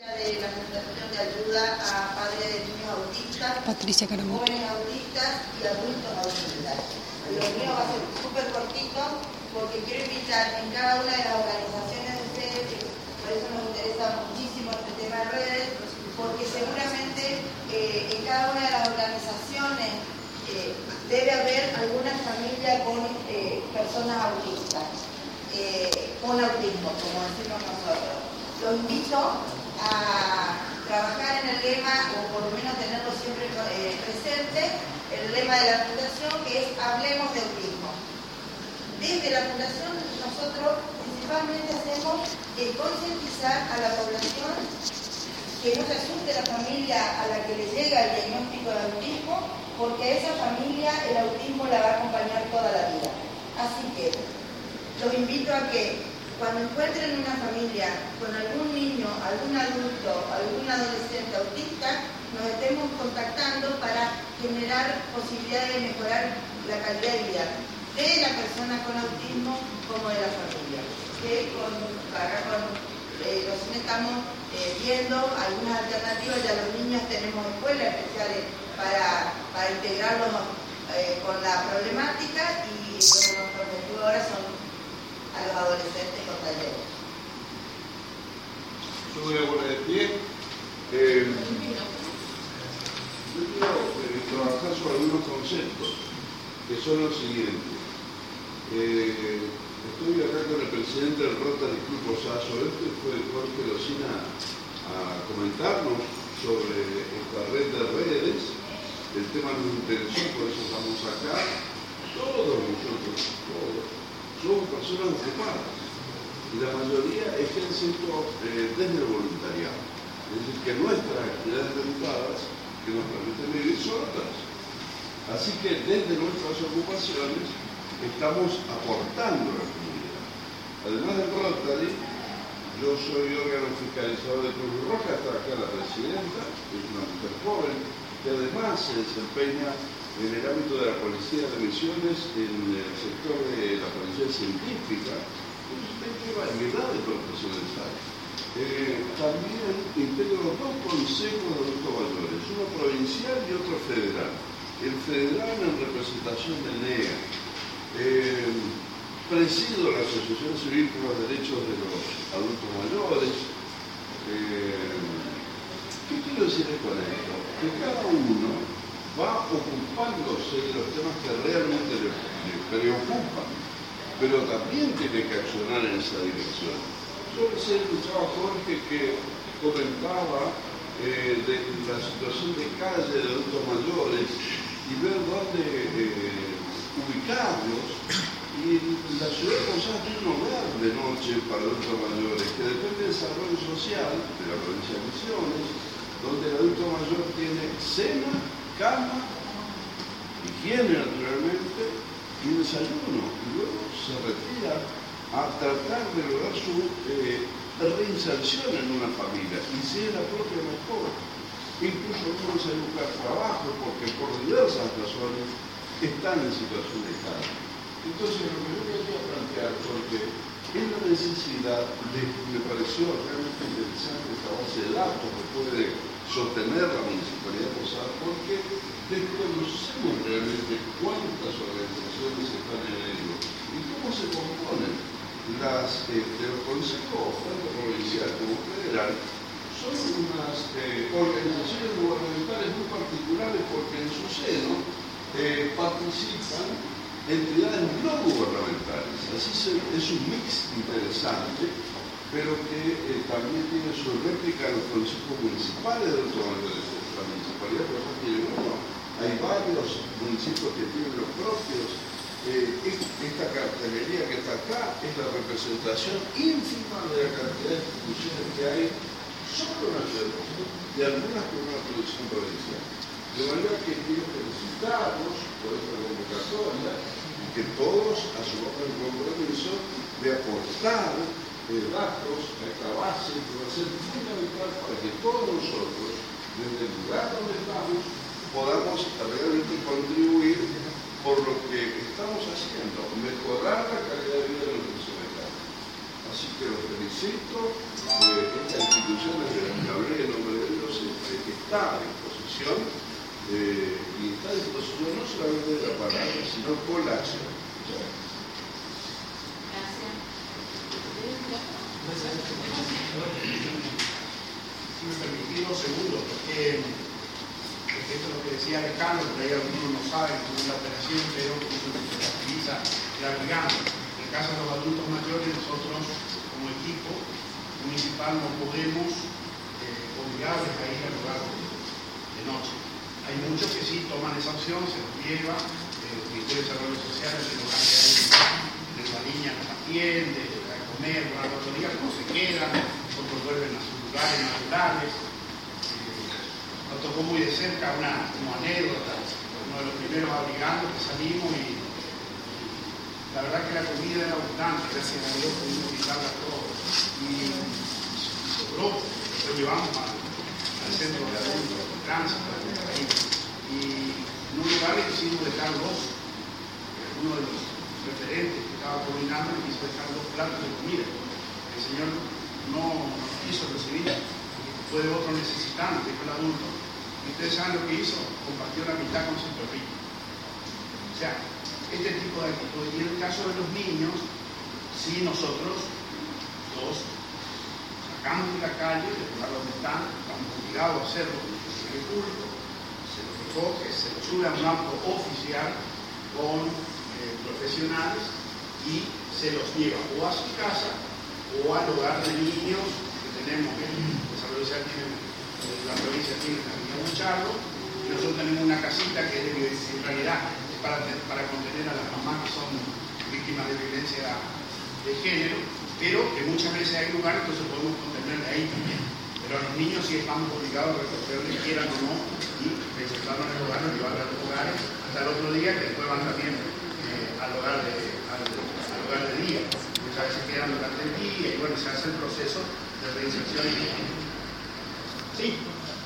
De la Fundación de Ayuda a Padres de Niños Autistas, Patricia Caramoto, jóvenes autistas y adultos autistas. Lo mío va a ser súper cortito porque quiero invitar en cada una de las organizaciones de ustedes, que por eso nos interesa muchísimo este tema de redes, porque seguramente en cada una de las organizaciones debe haber alguna familia con personas autistas, con autismo, como decimos nosotros. Los invito a trabajar en el lema, o por lo menos tenerlo siempre presente, el lema de la Fundación, que es Hablemos de Autismo. Desde la Fundación nosotros principalmente hacemos concientizar a la población, que no se asuste la familia a la que le llega el diagnóstico de autismo, porque a esa familia el autismo la va a acompañar toda la vida. Así que los invito a que cuando encuentren una familia con algún niño, algún adulto, algún adolescente autista, nos estemos contactando para generar posibilidades de mejorar la calidad de vida de la persona con autismo como de la familia. Que nosotros estamos viendo algunas alternativas, ya los niños tenemos escuelas especiales para integrarlos con la problemática y bueno, nuestro objetivo ahora son a los adolescentes con talleres. Yo voy a poner de pie. Yo quiero trabajar sobre algunos conceptos que son los siguientes. Estoy acá con el presidente del Rotary Club Posazo. Este fue Jorge Locina a comentarnos sobre esta red de redes. El tema nos interesó, por eso estamos acá. Todos nosotros, somos personas ocupadas y la mayoría ejerce esto desde el voluntariado. Es decir, que nuestras actividades dedicadas que nos permiten vivir son otras. Así que desde nuestras ocupaciones estamos aportando a la comunidad. Además del Rotary, yo soy órgano fiscalizador de Cruz Roja, está acá la presidenta, que es una mujer joven, que además se desempeña en el ámbito de la Policía de Misiones, en el sector de la Policía Científica. Usted lleva variedad de profesiones ahí. También integro dos consejos de adultos mayores, uno provincial y otro federal. El federal en representación del NEA. Presido la Asociación Civil por los Derechos de los Adultos Mayores. ¿Qué quiero decir con esto? Que cada uno va ocupándose de los temas que realmente le preocupan, pero también tiene que accionar en esa dirección. Yo recién escuchaba a Jorge que comentaba de la situación de calle de adultos mayores y ver dónde ubicarlos. Y la ciudad de Posadas tiene un hogar de noche para adultos mayores que depende del desarrollo social de la provincia de Misiones, donde el adulto mayor tiene cena, cama, higiene naturalmente y desayuno, y luego se retira a tratar de lograr su reinserción en una familia, y si es la propia mejor. Incluso algunos hay que buscar trabajo porque por diversas razones están en situación de calle. Entonces lo que yo quería plantear, porque es la necesidad de, me pareció realmente interesante esta base de datos que puede sostener la Municipalidad de Posadas, porque desconocemos realmente cuántas organizaciones están en ello y cómo se componen. Las de los consejos, tanto provincial como federal, son unas organizaciones gubernamentales muy particulares porque en su seno participan entidades no gubernamentales. Así es un mix interesante, pero que también tiene su réplica en los consejos municipales de los mayores. La municipalidad, por ejemplo, tiene uno. Hay varios municipios que tienen los propios. Esta cartelería que está acá es la representación ínfima de la cantidad de instituciones que hay solo en la ciudad de Posadas y algunas con una producción provincial. De manera que quiero felicitarlos por esta convocatoria y que todos asumamos el compromiso de aportar datos a esta base que va a ser fundamental para que todos nosotros, desde el lugar donde estamos, podamos realmente contribuir por lo que estamos haciendo, mejorar la calidad de vida de nuestros ciudadanos. Así que los felicito, estas instituciones de las que está a disposición, y está a disposición no solamente de la palabra, sino por la acción. Si me permitís 2 segundos, porque esto es lo que decía Alejandro, por ahí algunos no saben cómo es la operación, pero eso se caracteriza la brigada. En el caso de los adultos mayores, nosotros como equipo municipal no podemos obligarles a ir al lugar de noche. Hay muchos que sí toman esa opción, se los lleva, el Ministerio de Desarrollo Social, el lugar que hay de la niña los atiende, a comer, por la autoridad, no se quedan, otros vuelven a sus lugares naturales. Nos tocó muy de cerca como anécdota, uno de los primeros abrigandos que salimos y la verdad que la comida era abundante, gracias a Dios pudimos invitarla a todos y sobró, lo llevamos al centro de adultos de tránsito y en un lugar le quisimos dejar uno de los referentes que estaba coordinando le quiso dejar 2 platos de comida. El señor no quiso recibir, fue de otro necesitante, que fue el adulto. Y ustedes saben lo que hizo, compartió la mitad con su perrito. O sea, este tipo de actitud. Y en el caso de los niños, sí nosotros los sacamos de la calle, del lugar donde están, estamos obligados a hacerlo con el funcionario público, se los recoge, se los sube a un auto oficial con profesionales y se los lleva o a su casa o al hogar de niños que tenemos en Desarrollo Social, la provincia tiene la Villa Buchardo, y nosotros tenemos una casita que en realidad es para contener a las mamás que son víctimas de violencia de género, pero que muchas veces hay lugares, entonces podemos contenerla ahí también. Pero a los niños sí estamos obligados a recogerles, quieran o no, y presentarlos en el hogar, llevarlos a los hogares, hasta el otro día, que después van también al hogar de día. Muchas veces quedan durante el día y bueno, se hace el proceso de reinserción. Sí.